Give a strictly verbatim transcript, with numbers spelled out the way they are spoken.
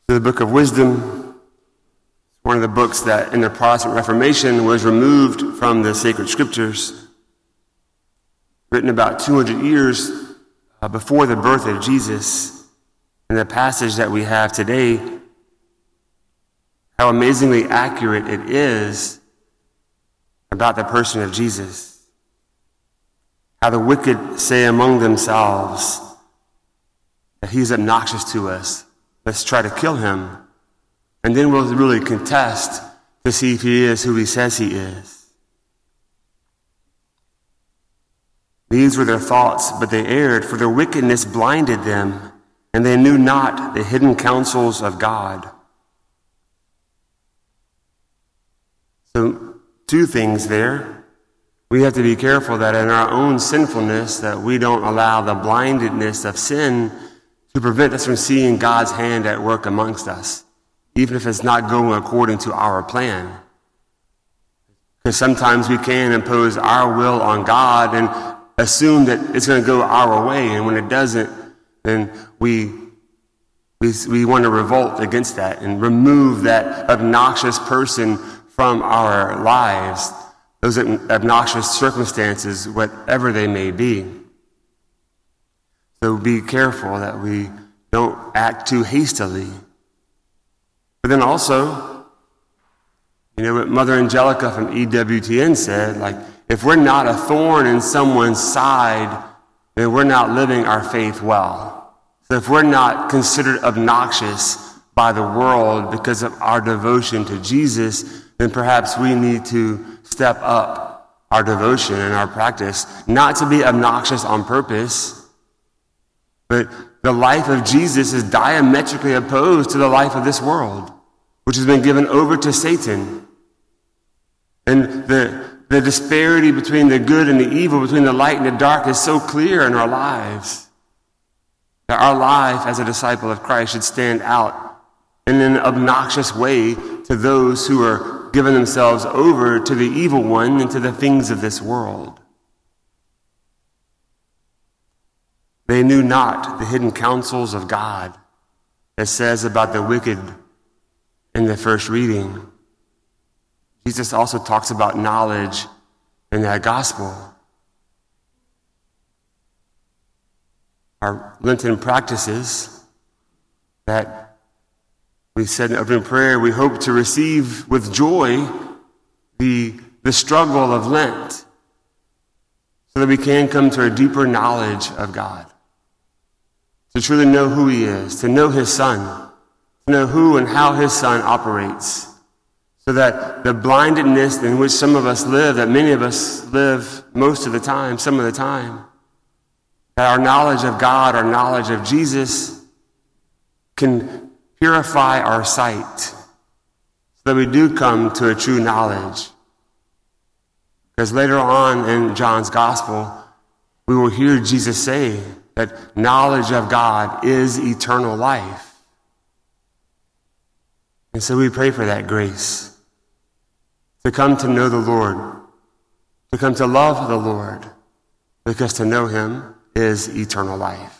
to the Book of Wisdom. It's one of the books that in the Protestant Reformation was removed from the sacred scriptures, written about two hundred years uh, before the birth of Jesus. And the passage that we have today, how amazingly accurate it is about the person of Jesus. How the wicked say among themselves that he's obnoxious to us. Let's try to kill him. And then we'll really contest to see if he is who he says he is. These were their thoughts, but they erred, for their wickedness blinded them, and they knew not the hidden counsels of God. So, two things there. We have to be careful that in our own sinfulness, that we don't allow the blindedness of sin to prevent us from seeing God's hand at work amongst us, even if it's not going according to our plan. Because sometimes we can impose our will on God and assume that it's going to go our way, and when it doesn't, then we, we, we want to revolt against that and remove that obnoxious person from our lives, those obnoxious circumstances, whatever they may be. So be careful that we don't act too hastily. But then also, you know what Mother Angelica from E W T N said, like, if we're not a thorn in someone's side, then we're not living our faith well. So if we're not considered obnoxious by the world because of our devotion to Jesus, then perhaps we need to step up our devotion and our practice, not to be obnoxious on purpose, but the life of Jesus is diametrically opposed to the life of this world, which has been given over to Satan. And the, the disparity between the good and the evil, between the light and the dark, is so clear in our lives that our life as a disciple of Christ should stand out in an obnoxious way to those who are giving themselves over to the evil one and to the things of this world. They knew not the hidden counsels of God, it says about the wicked in the first reading. Jesus also talks about knowledge in that gospel. Our Lenten practices that we said in opening prayer, we hope to receive with joy the, the struggle of Lent so that we can come to a deeper knowledge of God. To truly know who he is, to know his son, to know who and how his son operates, so that the blindedness in which some of us live, that many of us live most of the time, some of the time, that our knowledge of God, our knowledge of Jesus can purify our sight, so that we do come to a true knowledge. Because later on in John's gospel, we will hear Jesus say that knowledge of God is eternal life. And so we pray for that grace, to come to know the Lord, to come to love the Lord, because to know him is eternal life.